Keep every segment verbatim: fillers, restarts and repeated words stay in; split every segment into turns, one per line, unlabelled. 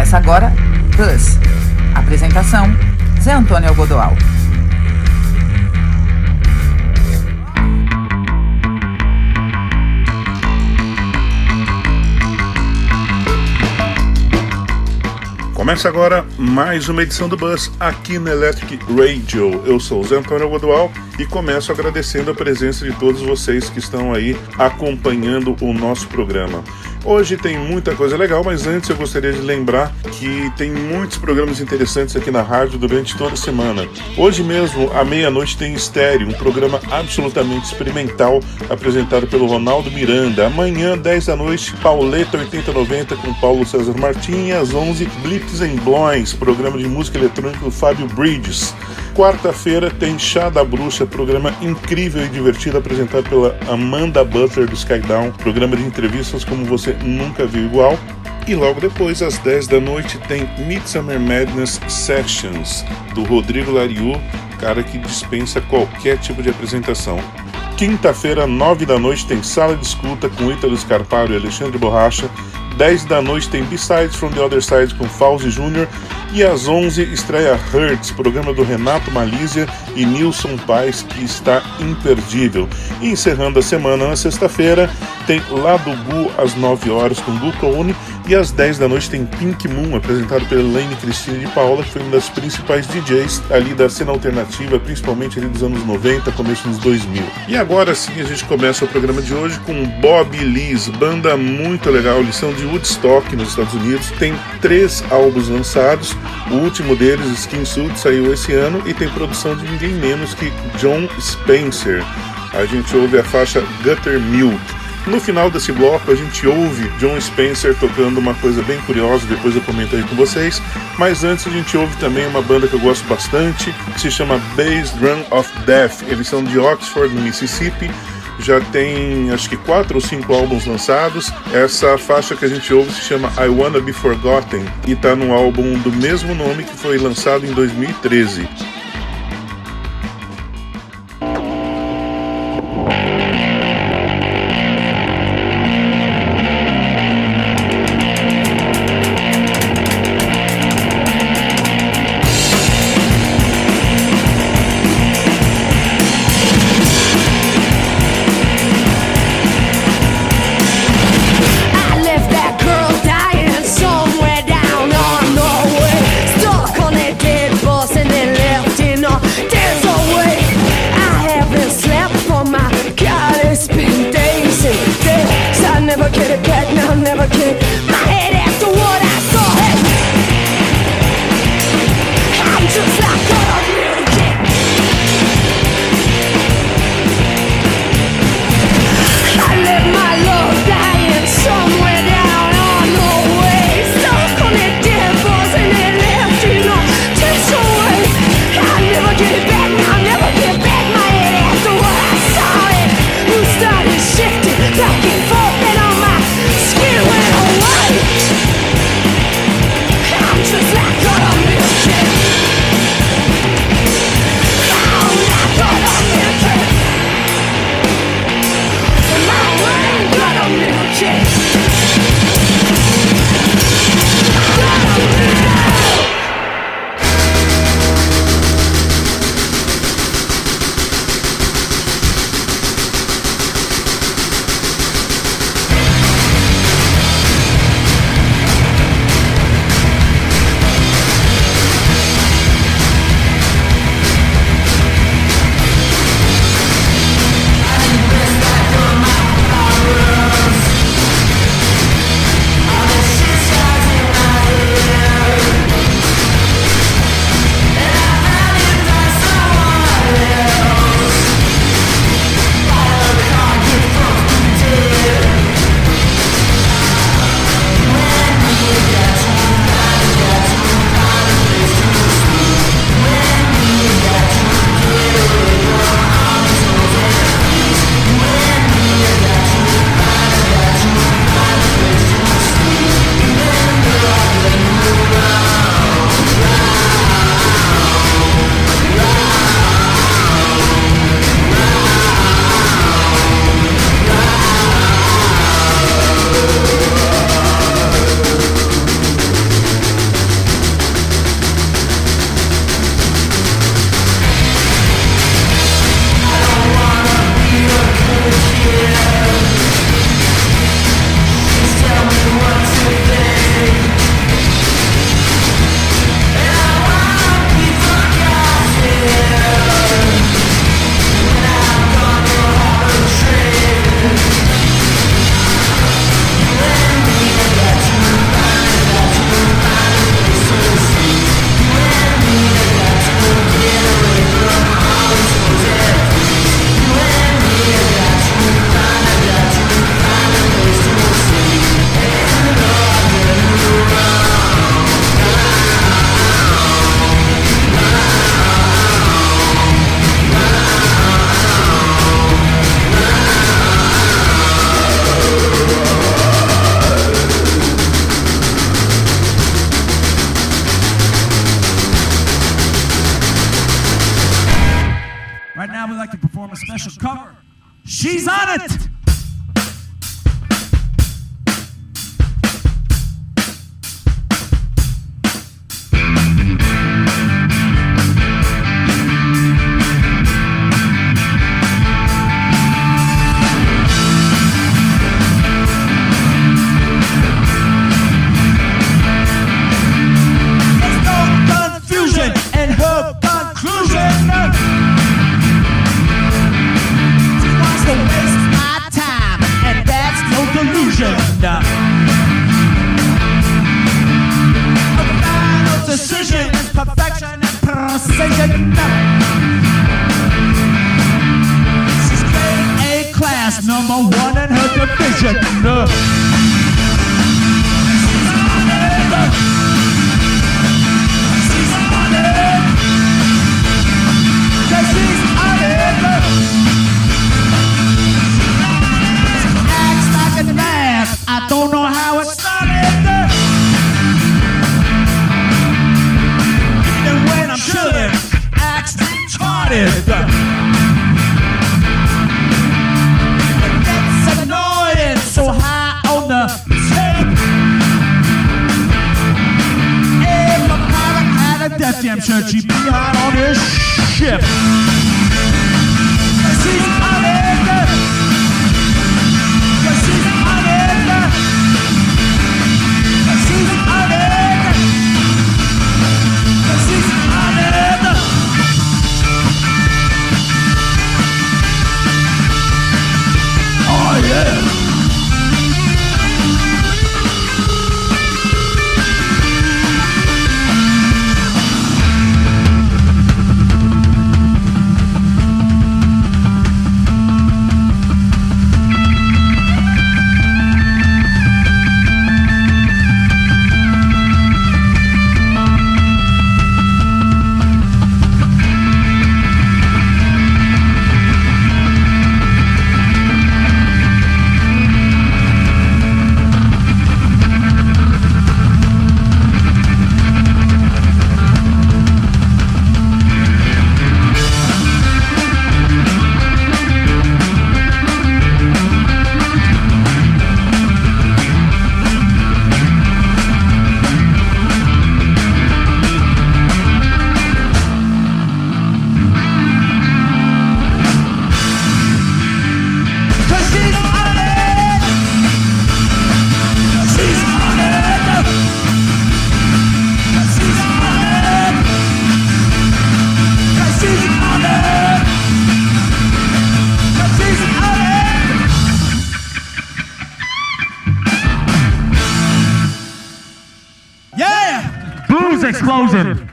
Começa agora Buzz. Apresentação: Zé Antônio Algodoal.
Começa agora mais uma edição do Buzz aqui na Electric Radio. Eu sou o Zé Antônio Algodoal e começo agradecendo a presença de todos vocês que estão aí acompanhando o nosso programa. Hoje tem muita coisa legal, mas antes eu gostaria de lembrar que tem muitos programas interessantes aqui na rádio durante toda a semana. Hoje mesmo, à meia-noite, tem Estéreo, um programa absolutamente experimental apresentado pelo Ronaldo Miranda. Amanhã, dez da noite, Pauleta oitenta e noventa com Paulo César Martins. Às onze, Blips and Blowings, programa de música eletrônica do Fábio Bridges. Quarta-feira tem Chá da Bruxa, programa incrível e divertido apresentado pela Amanda Butler do Skydown, programa de entrevistas como você nunca viu igual. E logo depois, às dez da noite, tem Midsummer Madness Sessions, do Rodrigo Lariu, cara que dispensa qualquer tipo de apresentação. Quinta-feira, nove da noite, tem Sala de Escuta com Ítalo Scarparo e Alexandre Borracha. dez da noite tem B-Sides from the Other Side com Fauzi Júnior. E às onze estreia Hertz, programa do Renato Malísia e Nilson Paes, que está imperdível. E encerrando a semana na sexta-feira, tem Lado Gu às nove horas com Gu Cone. E às dez da noite tem Pink Moon, apresentado pela Elaine Cristina de Paula, que foi uma das principais D Js ali da cena alternativa, principalmente ali dos anos noventa, começo dos dois mil. E agora sim a gente começa o programa de hoje com Bob Lees, banda muito legal, eles são de Woodstock, nos Estados Unidos. Tem três álbuns lançados, o último deles, Skin Suit, saiu esse ano e tem produção de ninguém menos que Jon Spencer. A gente ouve a faixa Gutter Milk. No final desse bloco a gente ouve Jon Spencer tocando uma coisa bem curiosa, depois eu comento aí com vocês, mas antes a gente ouve também uma banda que eu gosto bastante, que se chama Bass Drum of Death. Eles são de Oxford, no Mississippi, já tem acho que quatro ou cinco álbuns lançados. Essa faixa que a gente ouve se chama I Wanna Be Forgotten e tá no álbum do mesmo nome que foi lançado em dois mil e treze.
Stuck on that dead bus and then left Right now we'd like to perform a special cover. She's on it!
And her conclusion, she wants to waste my time, and that's no delusion. A final decision is perfection and precision. She's grade A class, number one in her division. She's on it. I don't know how it started. Even when I'm chilling, acts retarded. It gets annoying, so high on the tape. If a pilot had a Def Jam shirt, she'd be hot on this ship. She's on it. She's on it. She's on it. She's on it. Oh yeah.
Explosion.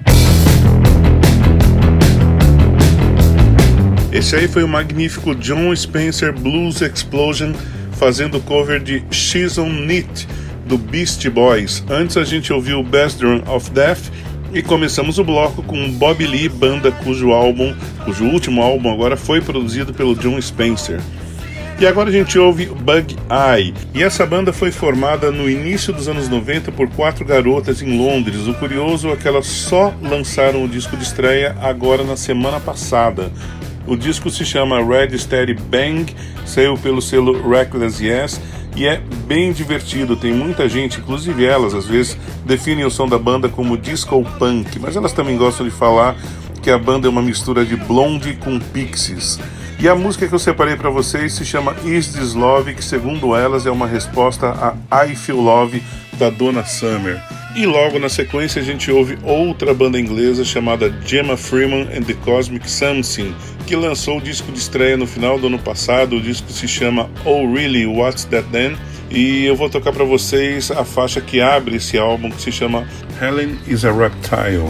Esse aí foi o magnífico Jon Spencer Blues Explosion fazendo o cover de She's on It do Beastie Boys. Antes a gente ouviu Bass Drum of Death e começamos o bloco com Bobby Lee, banda cujo álbum, cujo último álbum agora foi produzido pelo Jon Spencer. E agora a gente ouve Bug Eye. E essa banda foi formada no início dos anos noventa por quatro garotas em Londres. O curioso é que elas só lançaram o disco de estreia agora na semana passada. O disco se chama Red Steady Bang, saiu pelo selo Reckless Yes e é bem divertido. Tem muita gente, inclusive elas, às vezes definem o som da banda como disco punk, mas elas também gostam de falar que a banda é uma mistura de Blondie com Pixies. E a música que eu separei para vocês se chama Is This Love, que segundo elas é uma resposta a I Feel Love da Donna Summer. E logo na sequência a gente ouve outra banda inglesa chamada Gemma Freeman and the Cosmic Something, que lançou o disco de estreia no final do ano passado. O disco se chama Oh Really, What's That Then? E eu vou tocar para vocês a faixa que abre esse álbum, que se chama Helen is a Reptile.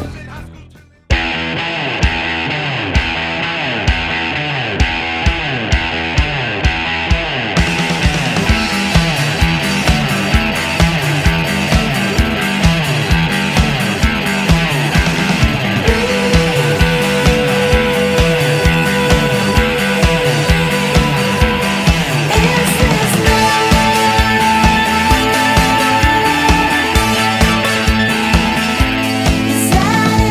Inside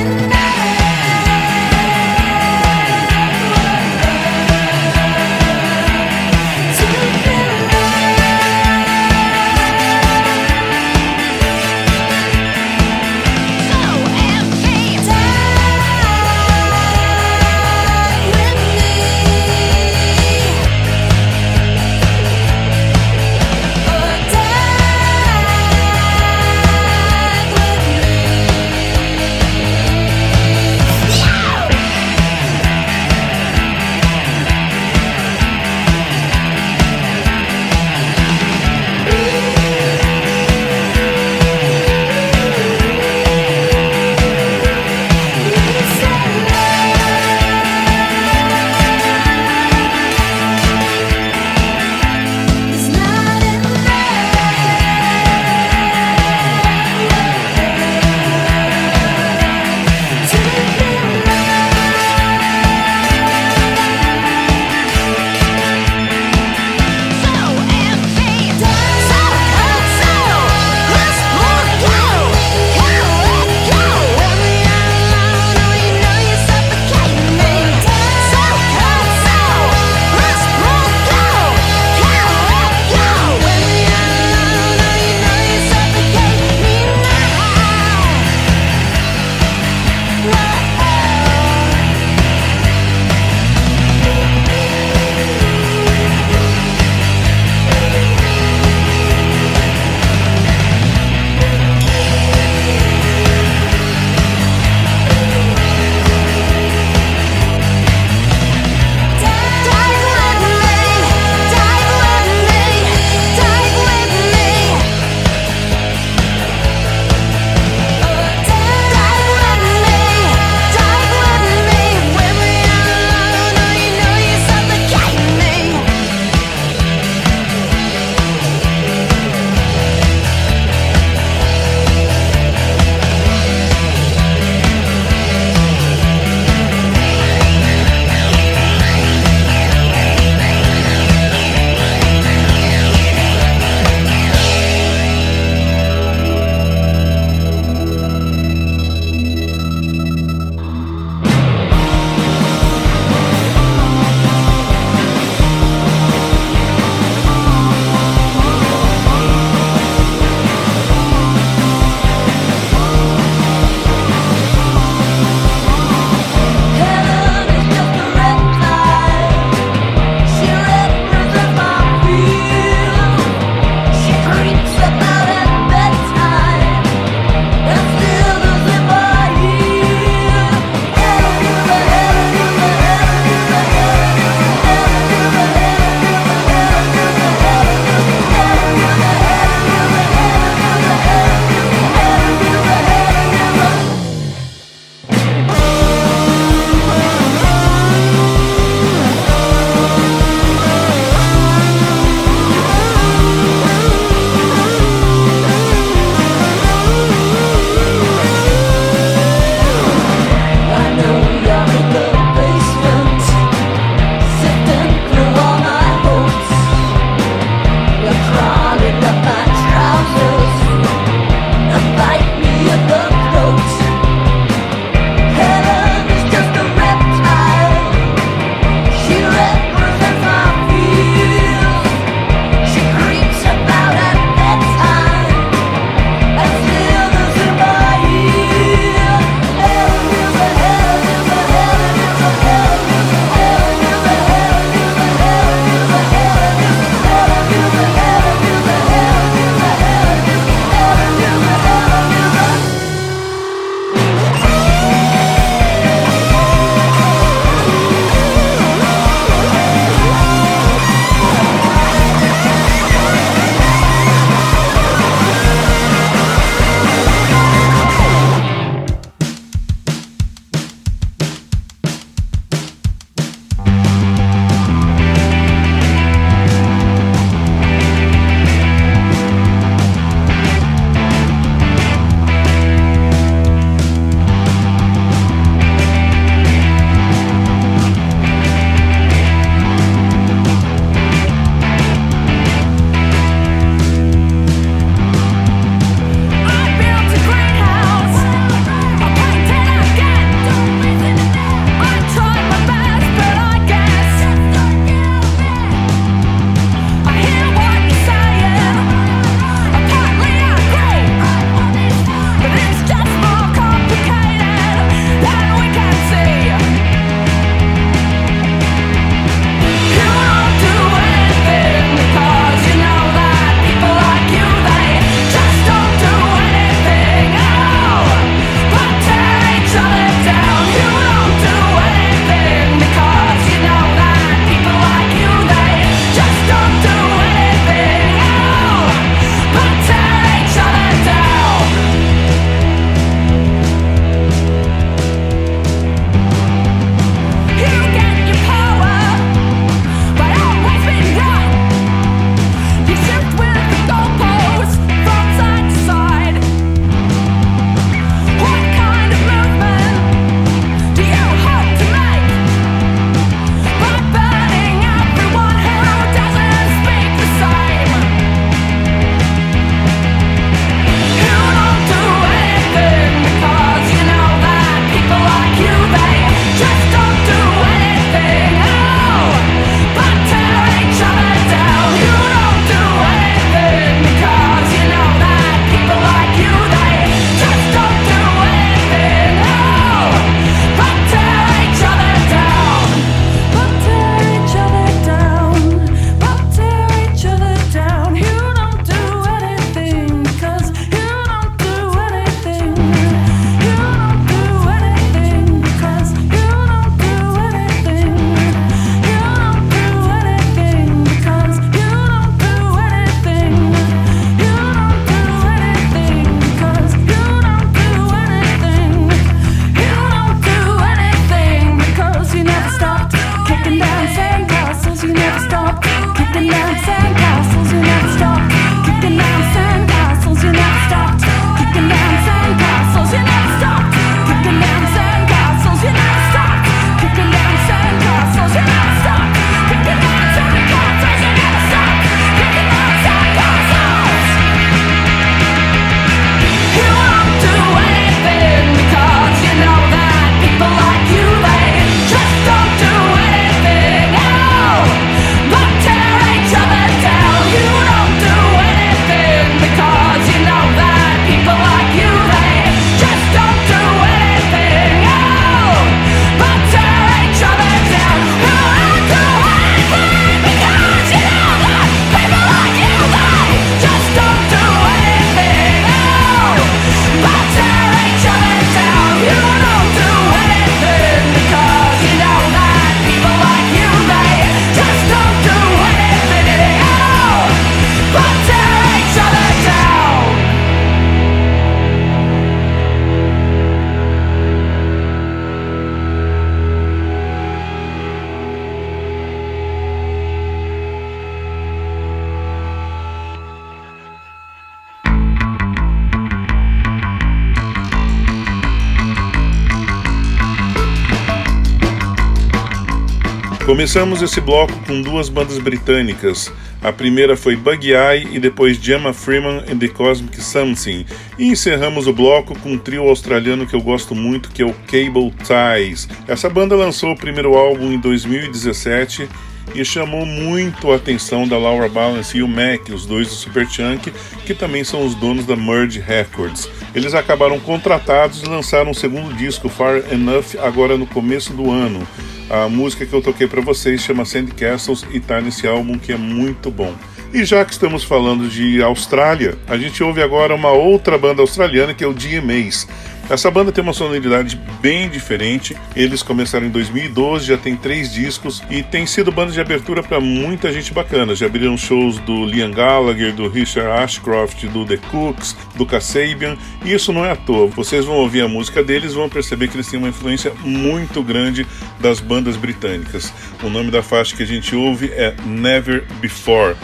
Começamos esse bloco com duas bandas britânicas. A primeira foi Buggy Eye e depois Gemma Freeman and the Cosmic Something. E encerramos o bloco com um trio australiano que eu gosto muito, que é o Cable Ties. Essa banda lançou o primeiro álbum em dois mil e dezessete e chamou muito a atenção da Laura Balance e o Mac, os dois do Superchunk, que também são os donos da Merge Records. Eles acabaram contratados e lançaram um segundo disco, Far Enough, agora no começo do ano. A música que eu toquei para vocês chama Sandcastles e tá nesse álbum que é muito bom. E já que estamos falando de Austrália, a gente ouve agora uma outra banda australiana que é o D M As. Essa banda tem uma sonoridade bem diferente. Eles começaram em dois mil e doze, já tem três discos e tem sido banda de abertura para muita gente bacana. Já abriram shows do Liam Gallagher, do Richard Ashcroft, do The Cooks, do Kasabian, e isso não é à toa. Vocês vão ouvir a música deles e vão perceber que eles têm uma influência muito grande das bandas britânicas. O nome da faixa que a gente ouve é Never Before.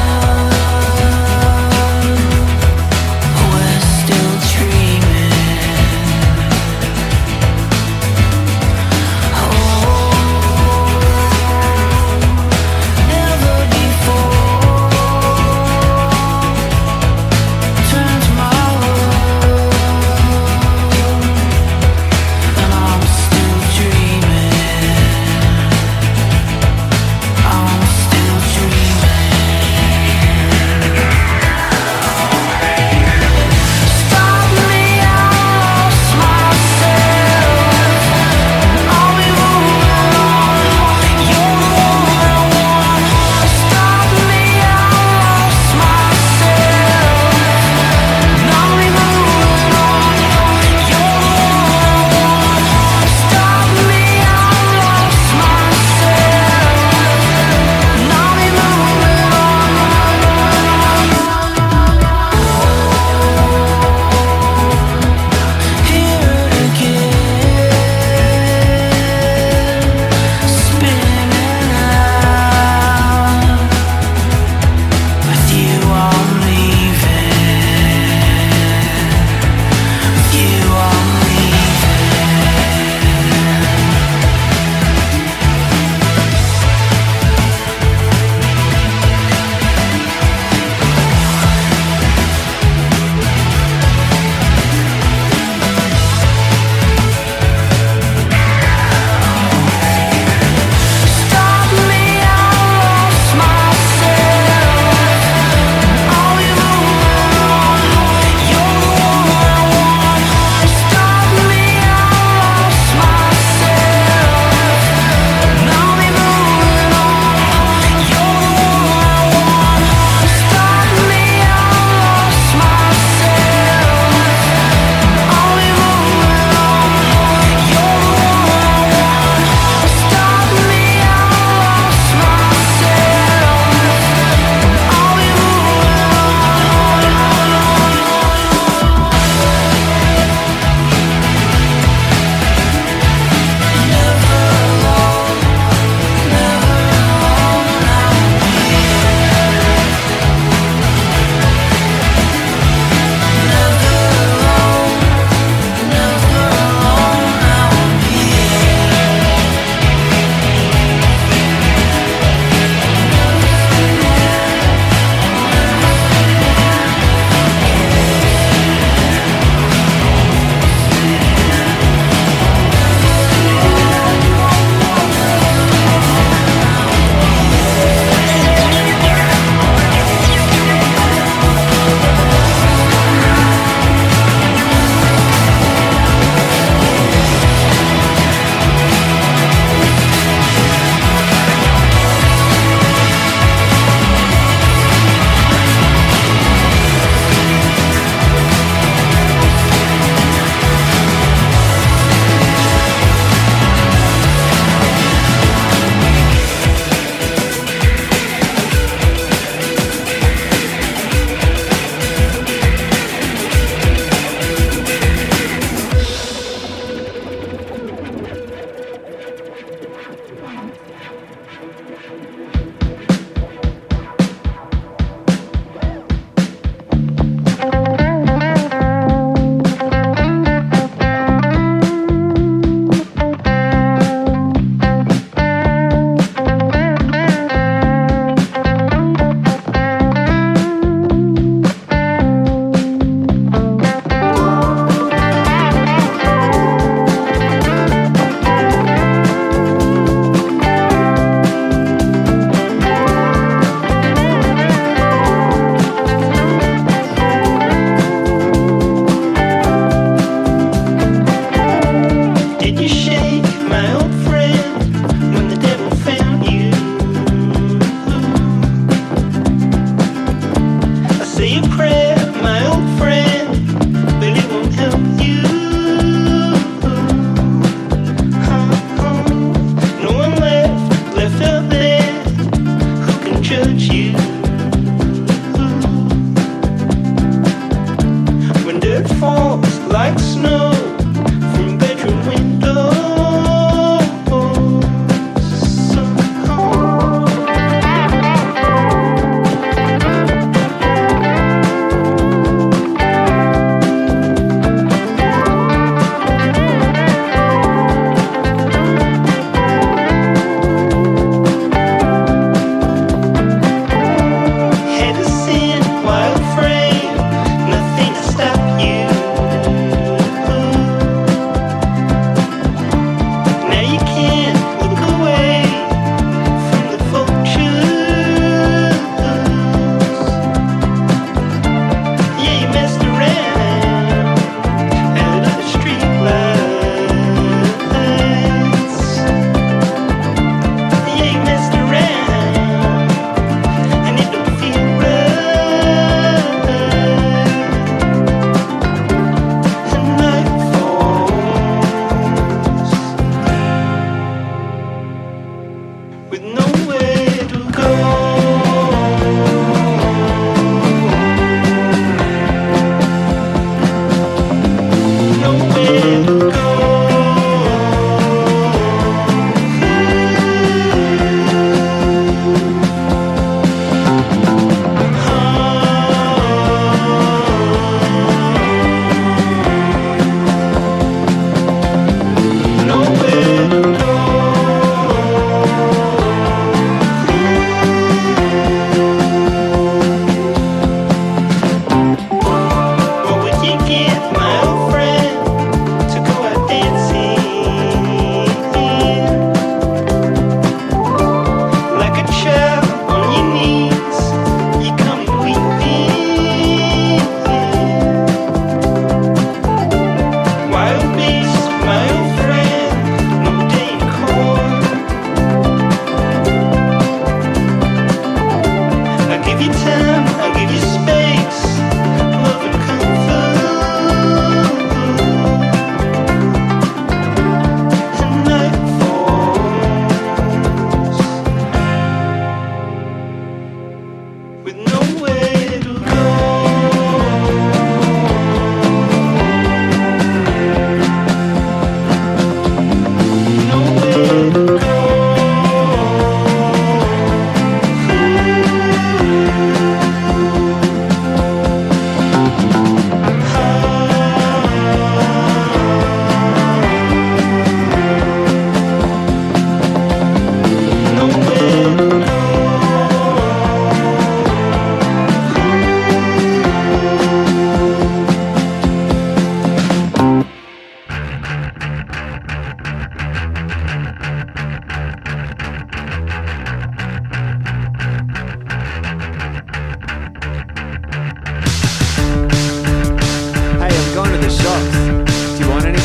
We're still dreaming.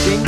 twisting.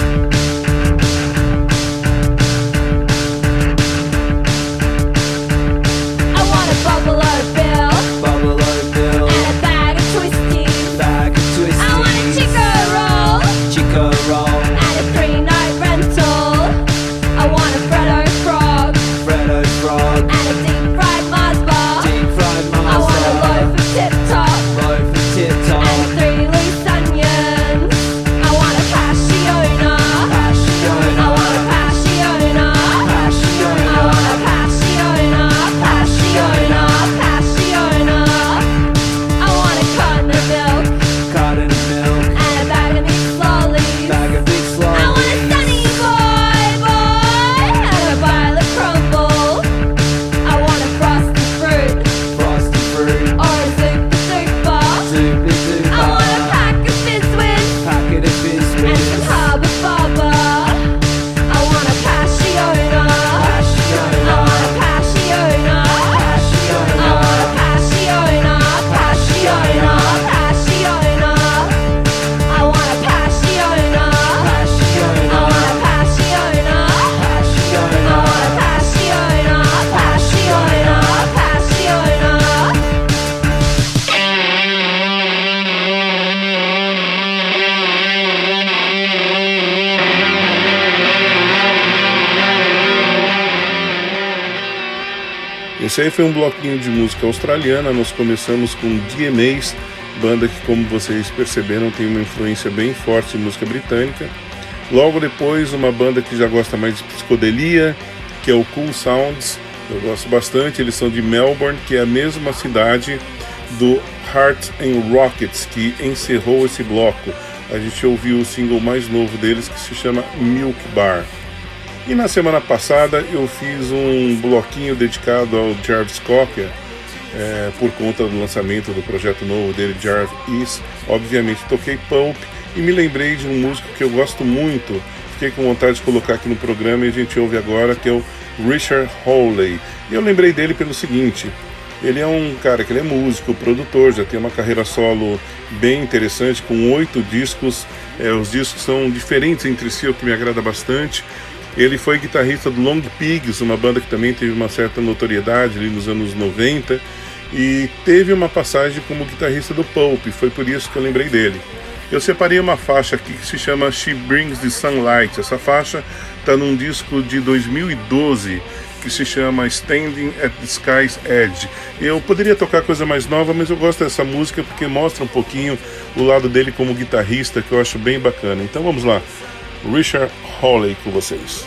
I want a Buffalo Bill
Buffalo Bill
and a bag of twisties.
bag of twisties.
I want a Chico roll
Chico roll
and a three-night rental. I want a Freddo frog
Freddo frog
and a deep-fried Mars bar.
deep fried
I want a
Mars
loaf of Tip Top
loaf of tip top
and three loose onions. I want a Passiona. I want a Passiona. I want a Passiona. Passiona. Passiona. I want a carton of milk
carton of milk
and a bag of mixed lollies.
bag of big
I want a
slollies
sunny boy, boy, and a pile of crumble. I want a frosted fruit
frosted fruit
or a super super.
super duper
I want a pack of Biscuits
packet of
and
biscuits
some Hubba Bubba. I want a Passiona. I want a Passiona. I want a Passiona. Passiona. Passiona. I want a Passiona. I want a Passiona. I want a Passiona. Passiona. Passiona.
Esse aí foi um bloquinho de música australiana. Nós começamos com D M As, banda que, como vocês perceberam, tem uma influência bem forte em música britânica. Logo depois, uma banda que já gosta mais de psicodelia, que é o Cool Sounds. Eu gosto bastante, eles são de Melbourne, que é a mesma cidade do Heart and Rockets, que encerrou esse bloco. A gente ouviu o single mais novo deles, que se chama Milk Bar. E na semana passada eu fiz um bloquinho dedicado ao Jarvis Cocker, é, por conta do lançamento do projeto novo dele, Jarvis. Obviamente toquei Pulp e me lembrei de um músico que eu gosto muito, fiquei com vontade de colocar aqui no programa e a gente ouve agora, que é o Richard Hawley. E eu lembrei dele pelo seguinte: ele é um cara que ele é músico, produtor, já tem uma carreira solo bem interessante, com oito discos. É, os discos são diferentes entre si, o que me agrada bastante. Ele foi guitarrista do Long Pigs, uma banda que também teve uma certa notoriedade ali nos anos noventa, e teve uma passagem como guitarrista do Pulp, foi por isso que eu lembrei dele. Eu separei uma faixa aqui que se chama She Brings the Sunlight. Essa faixa está num disco de dois mil e doze que se chama Standing at the Sky's Edge. Eu poderia tocar coisa mais nova, mas eu gosto dessa música porque mostra um pouquinho o lado dele como guitarrista, que eu acho bem bacana. Então vamos lá, Richard Hawley com vocês.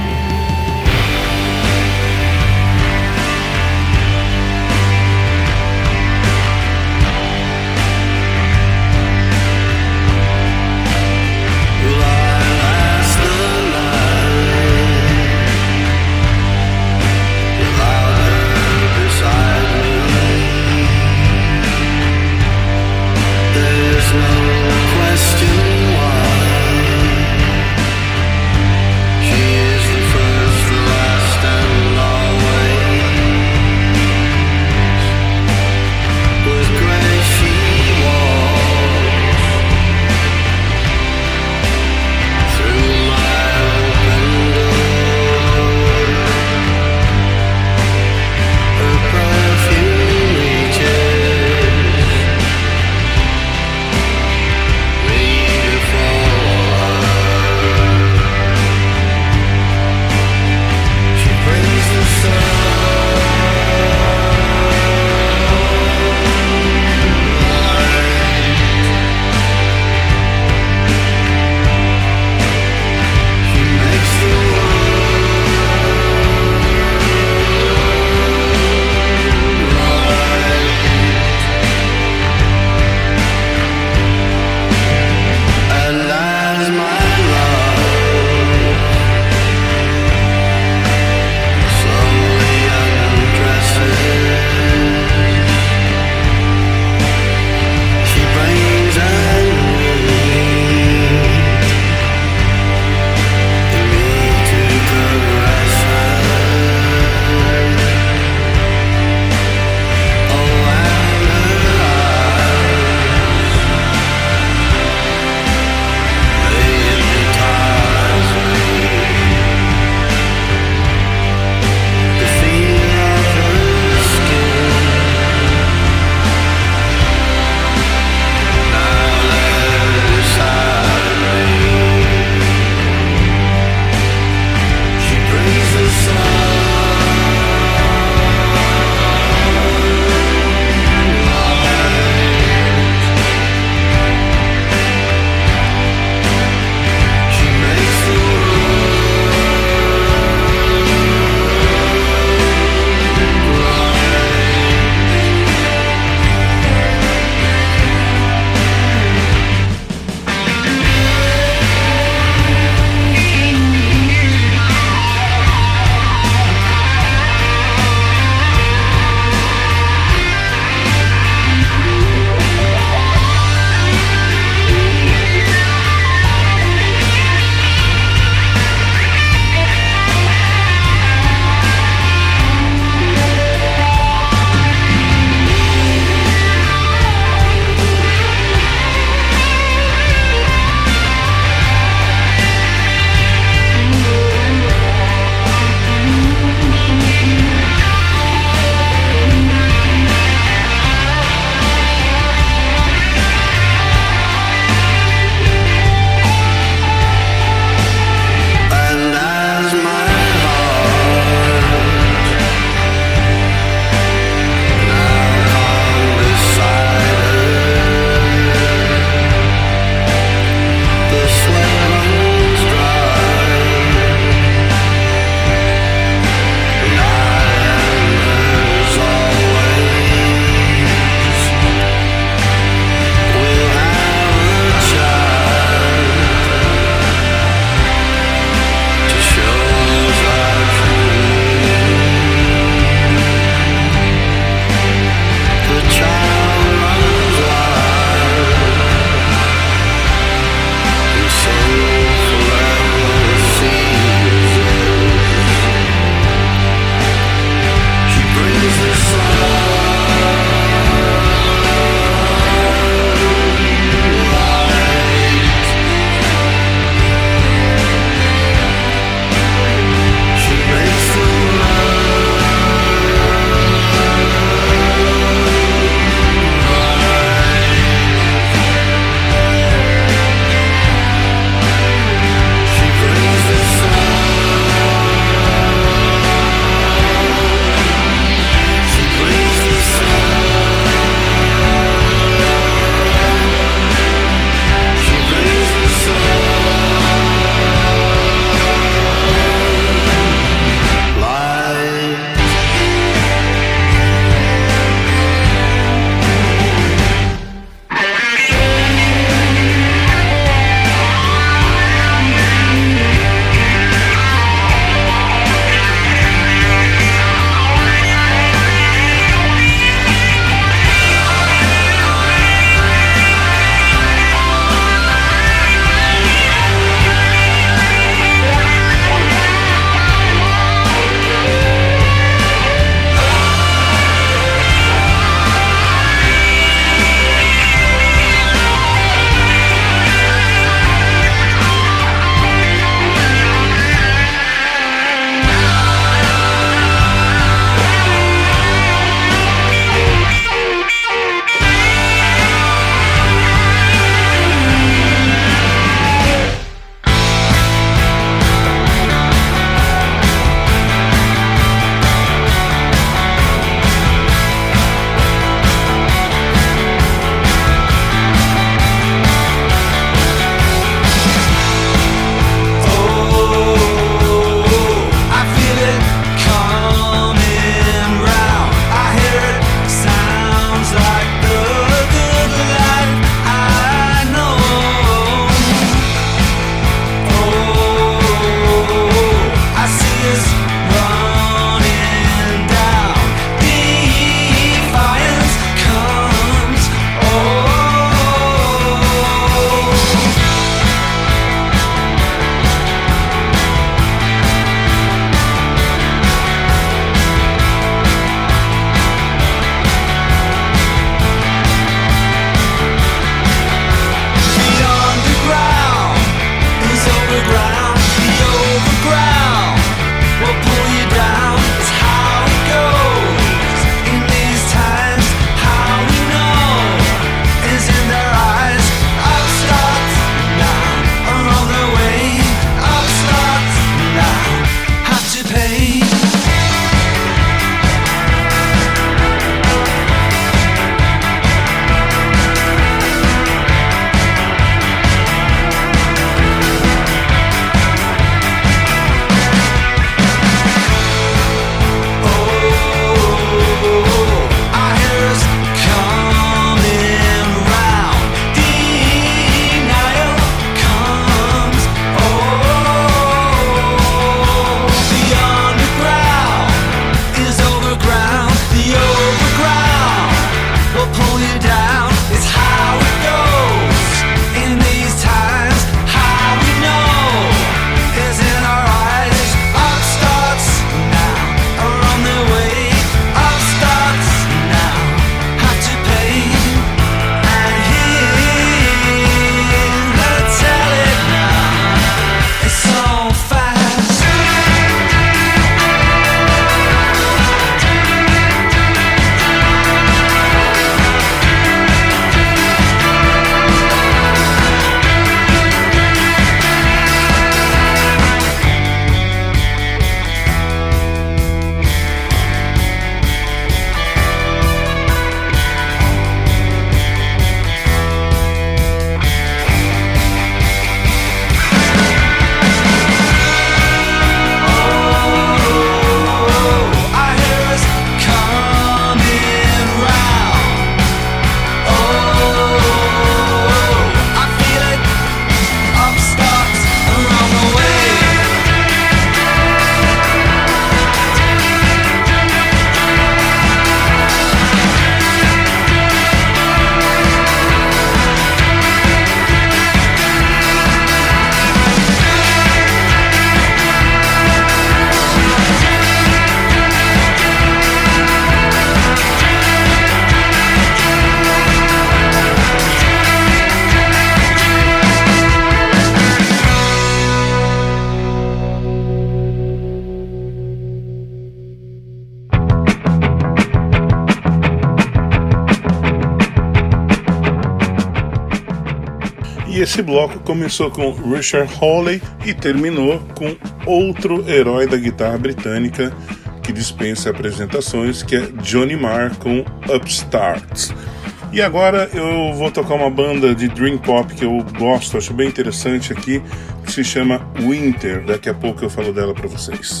E esse bloco começou com Richard Hawley e terminou com outro herói da guitarra britânica que dispensa apresentações, que é Johnny Marr com Upstarts. E agora eu vou tocar uma banda de Dream Pop que eu gosto, acho bem interessante aqui, que se chama Winter. Daqui a pouco eu falo dela para vocês.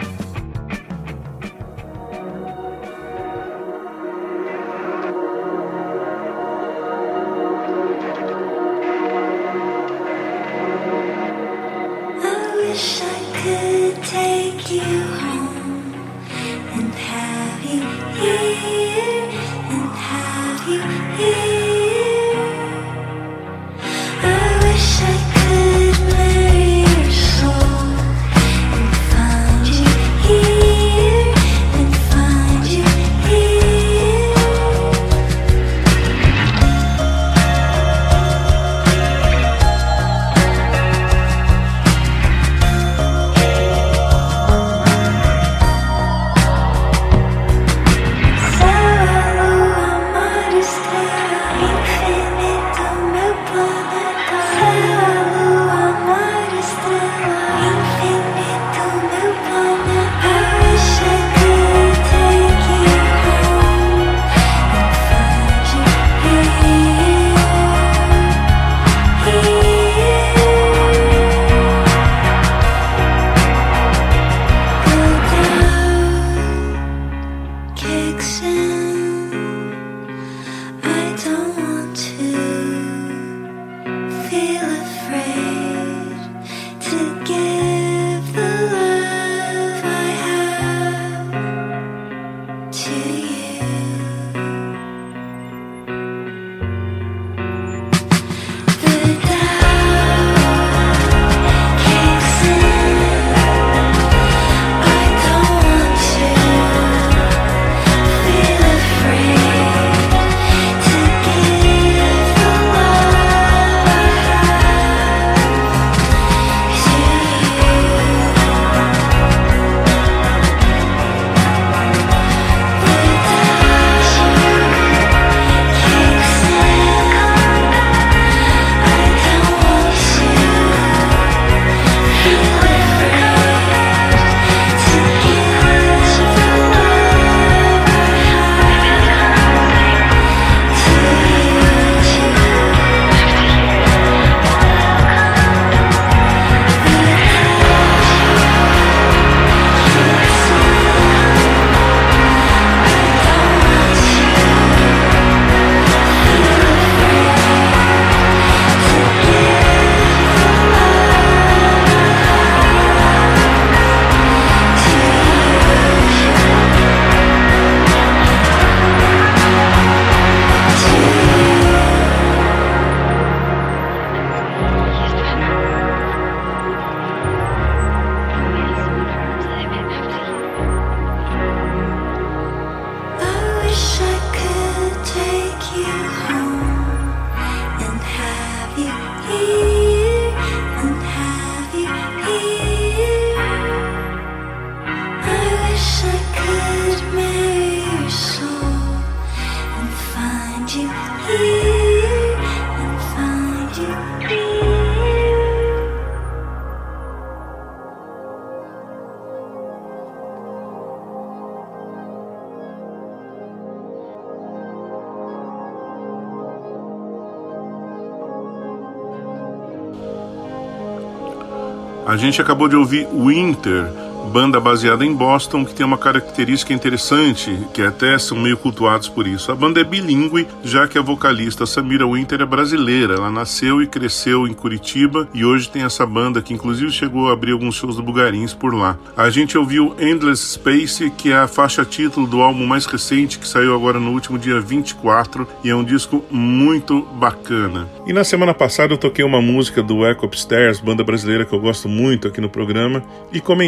A gente acabou de ouvir Winter, banda baseada em Boston, que tem uma característica interessante, que até são meio cultuados por isso. A banda é bilíngue, já que a vocalista Samira Winter é brasileira. Ela nasceu e cresceu em Curitiba e hoje tem essa banda que inclusive chegou a abrir alguns shows do Bugarins por lá. A gente ouviu Endless Space, que é a faixa título do álbum mais recente, que saiu agora no último dia vinte e quatro, e é um disco muito bacana. E na semana passada eu toquei uma música do Echo Upstairs, banda brasileira que eu gosto muito aqui no programa, e comentei que eu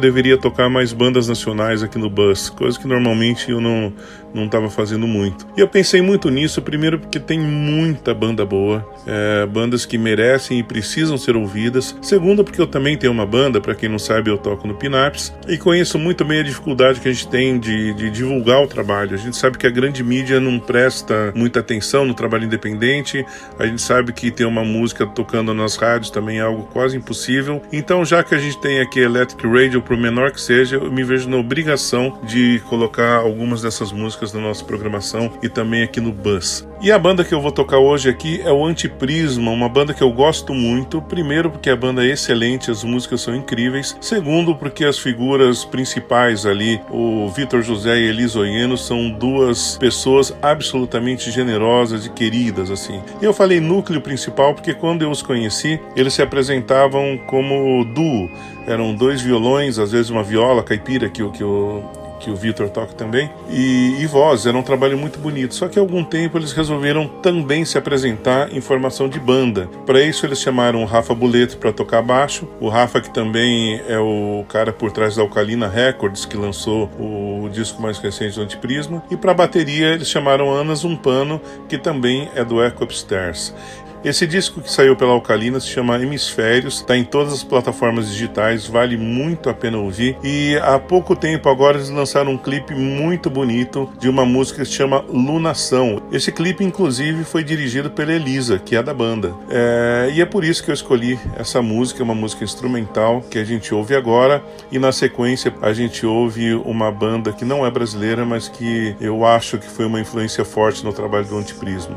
deveria tocar mais bandas nacionais aqui no Buzz, coisa que normalmente eu não não estava fazendo muito. E eu pensei muito nisso, primeiro porque tem muita banda boa, é, bandas que merecem e precisam ser ouvidas. Segundo, porque eu também tenho uma banda, para quem não sabe, eu toco no Pinaps, e conheço muito bem a dificuldade que a gente tem de, de divulgar o trabalho. A gente sabe que a grande mídia não presta muita atenção no trabalho independente, a gente sabe que ter uma música tocando nas rádios também é algo quase impossível. Então, já que a gente tem aqui Electric Radio, por menor que seja, eu me vejo na obrigação de colocar algumas dessas músicas na nossa programação e também aqui no Buzz. E a banda que eu vou tocar hoje aqui é o Antiprisma, uma banda que eu gosto muito. Primeiro, porque a banda é excelente, as músicas são incríveis. Segundo, porque as figuras principais ali, o Vitor José e Elis Oieno, são duas pessoas absolutamente generosas e queridas, assim. E eu falei núcleo principal porque quando eu os conheci, eles se apresentavam como duo. Eram dois violões, às vezes uma viola caipira que o que o que o Vitor toca também, e, e voz, era um trabalho muito bonito. Só que há algum tempo eles resolveram também se apresentar em formação de banda. Para isso eles chamaram o Rafa Buleto para tocar baixo, o Rafa que também é o cara por trás da Alcalina Records, que lançou o disco mais recente do Antiprisma, e para bateria eles chamaram Ana Zumpano, que também é do Echo Upstairs. Esse disco que saiu pela Alcalina se chama Hemisférios, está em todas as plataformas digitais, vale muito a pena ouvir. E há pouco tempo agora eles lançaram um clipe muito bonito de uma música que se chama Lunação. Esse clipe inclusive foi dirigido pela Elisa, que é da banda. É... E é por isso que eu escolhi essa música, uma música instrumental que a gente ouve agora, e na sequência a gente ouve uma banda que não é brasileira, mas que eu acho que foi uma influência forte no trabalho do Antiprisma.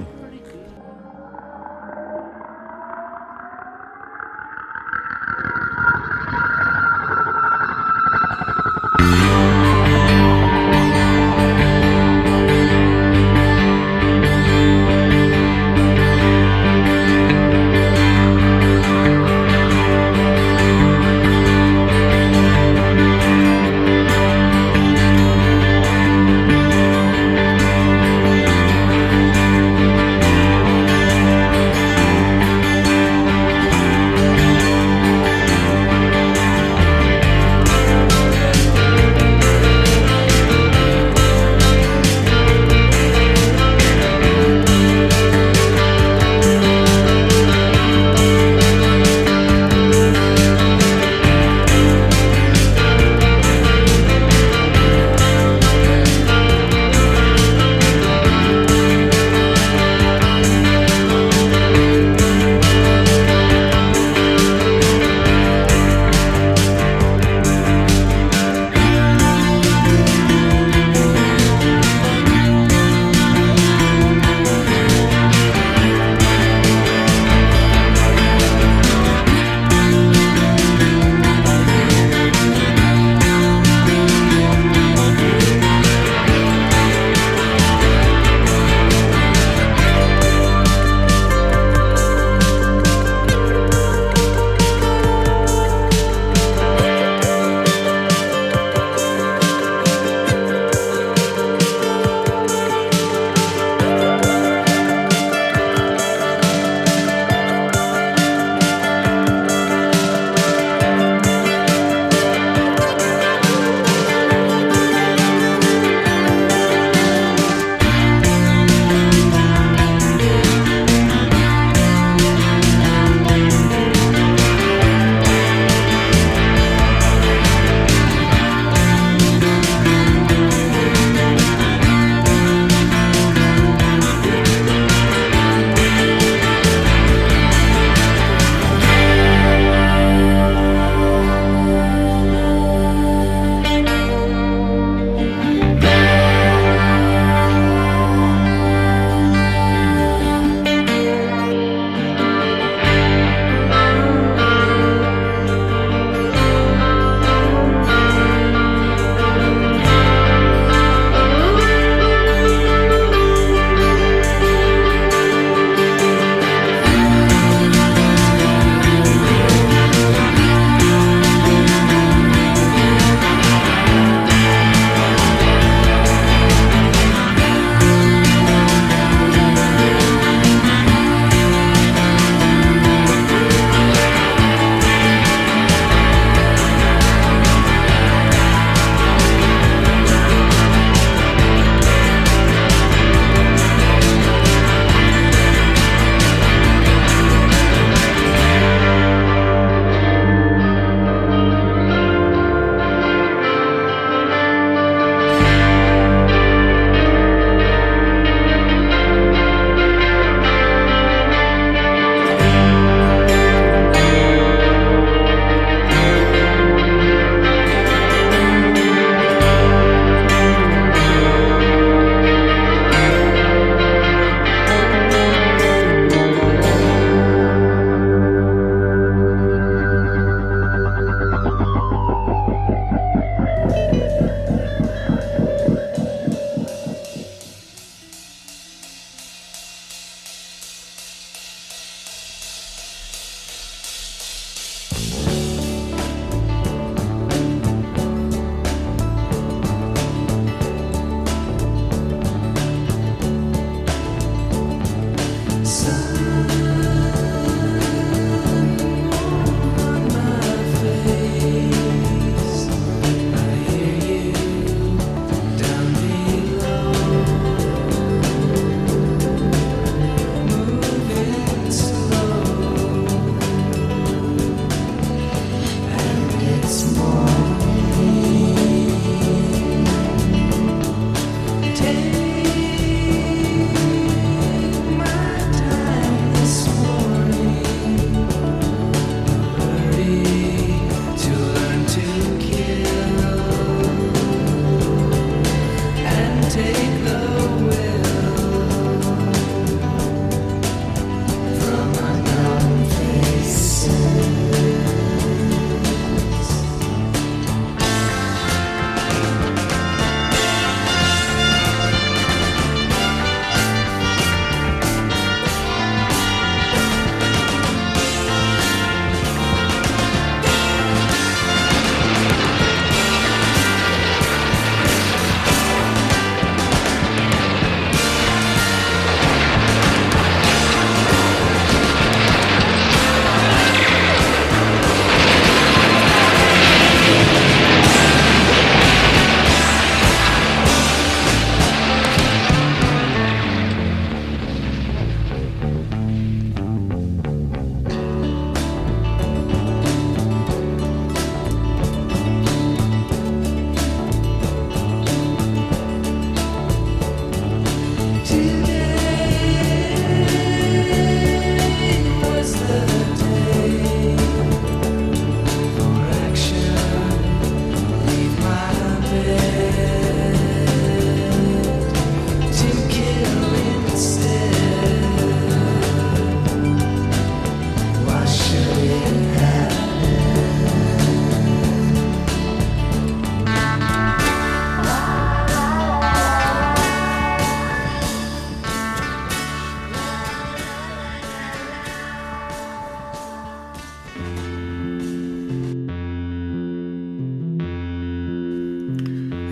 I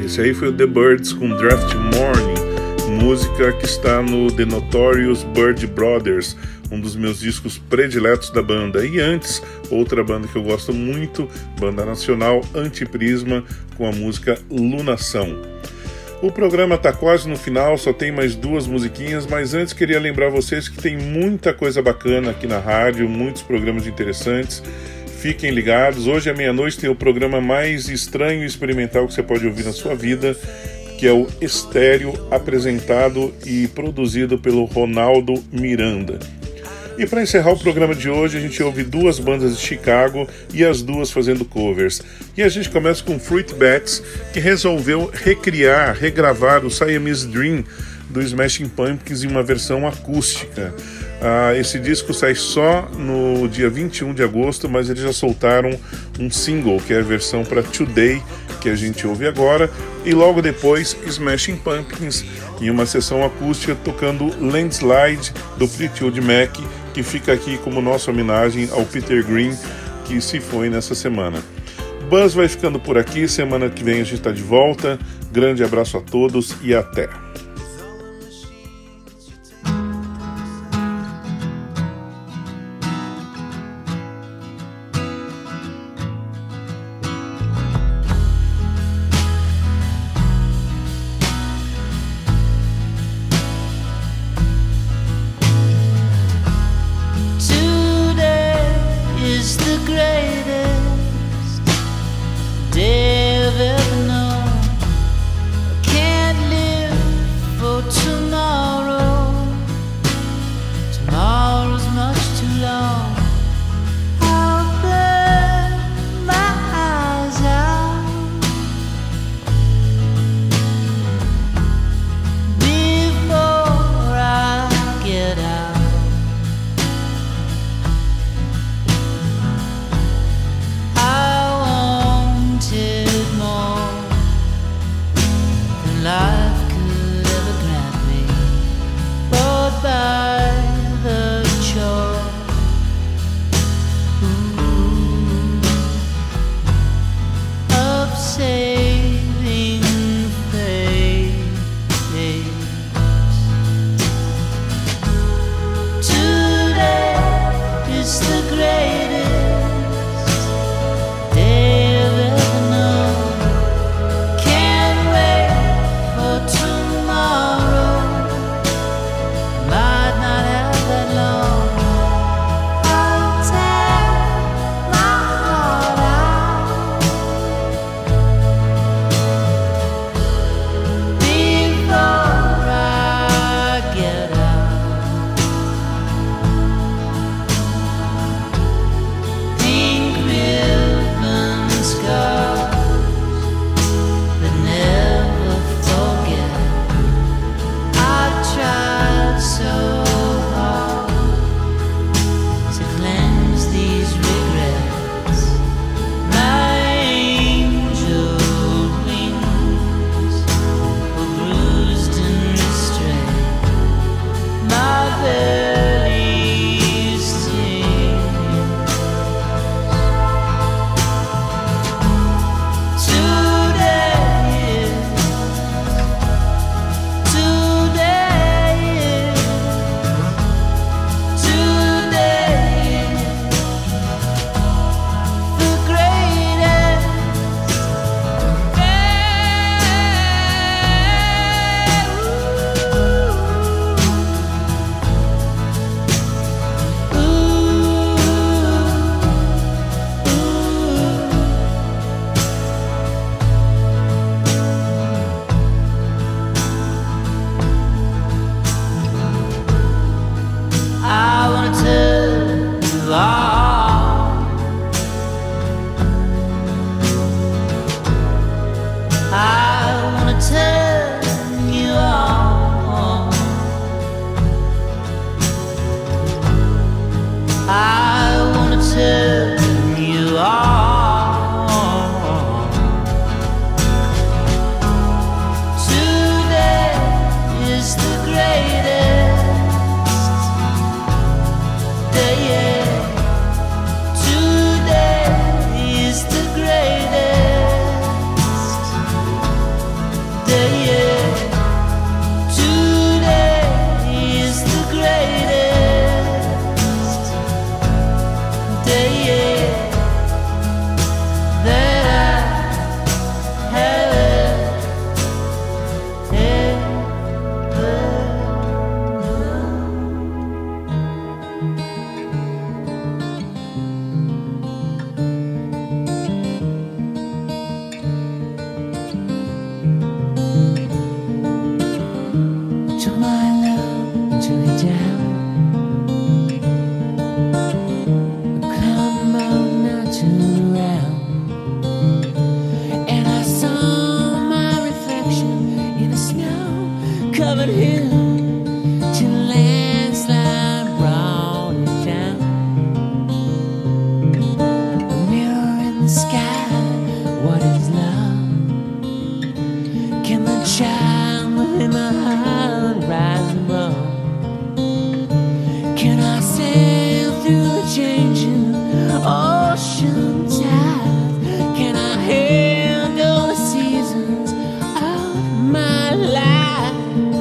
Esse aí foi o The Byrds com Draft Morning, música que está no The Notorious Byrd Brothers, um dos meus discos prediletos da banda. E antes, outra banda que eu gosto muito, banda nacional, Antiprisma, com a música Lunação. O programa está quase no final, só tem mais duas musiquinhas, mas antes queria lembrar vocês que tem muita coisa bacana aqui na rádio, muitos programas interessantes. Fiquem ligados, hoje à meia-noite tem o programa mais estranho e experimental que você pode ouvir na sua vida, que é o Estéreo, apresentado e produzido pelo Ronaldo Miranda. E para encerrar o programa de hoje, a gente ouve duas bandas de Chicago e as duas fazendo covers. E a gente começa com Fruit Bats, que resolveu recriar, regravar o Siamese Dream do Smashing Pumpkins em uma versão acústica. Ah, esse disco sai só no dia vinte e um de agosto, mas eles já soltaram um single, que é a versão para Today, que a gente ouve agora, e logo depois Smashing Pumpkins em uma sessão acústica tocando Landslide do Fleetwood Mac, que fica aqui como nossa homenagem ao Peter Green, que se foi nessa semana. Buzz vai ficando por aqui, semana que vem a gente está de volta. Grande abraço a todos e até!
covered hill till landslide brought it down. A mirror in the sky, what is love? Can the child within my heart rise above? Can I sail through the changing ocean tide? Can I handle the seasons of my life?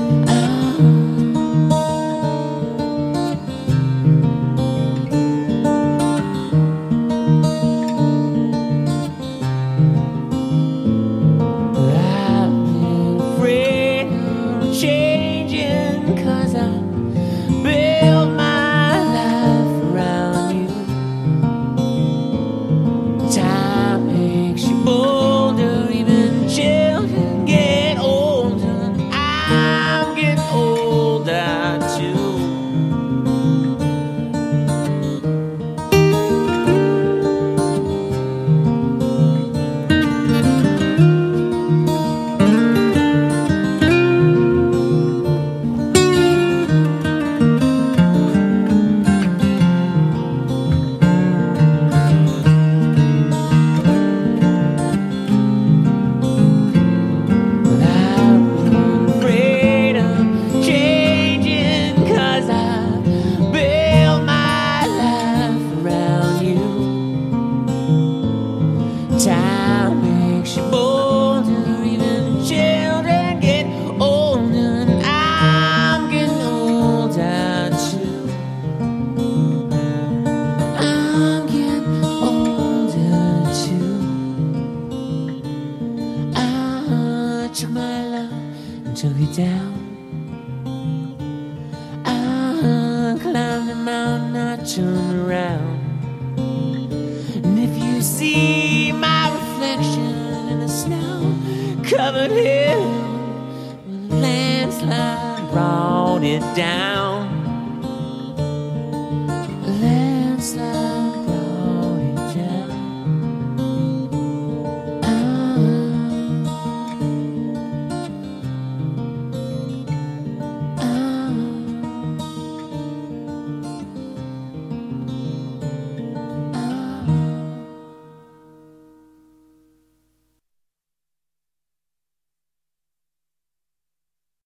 I've been afraid of changing 'cause I built my life around you. Time makes you bolder, even children get older. I'm getting older too. But I've been afraid of changing 'cause I built my life around you. Time makes you bolder, even children get older, and I'm getting older too. I'm getting older too. I took my love and took it down. I climbed the mountain, I turned around. And if you see my reflection in the snow-covered hill, the landslide brought it down.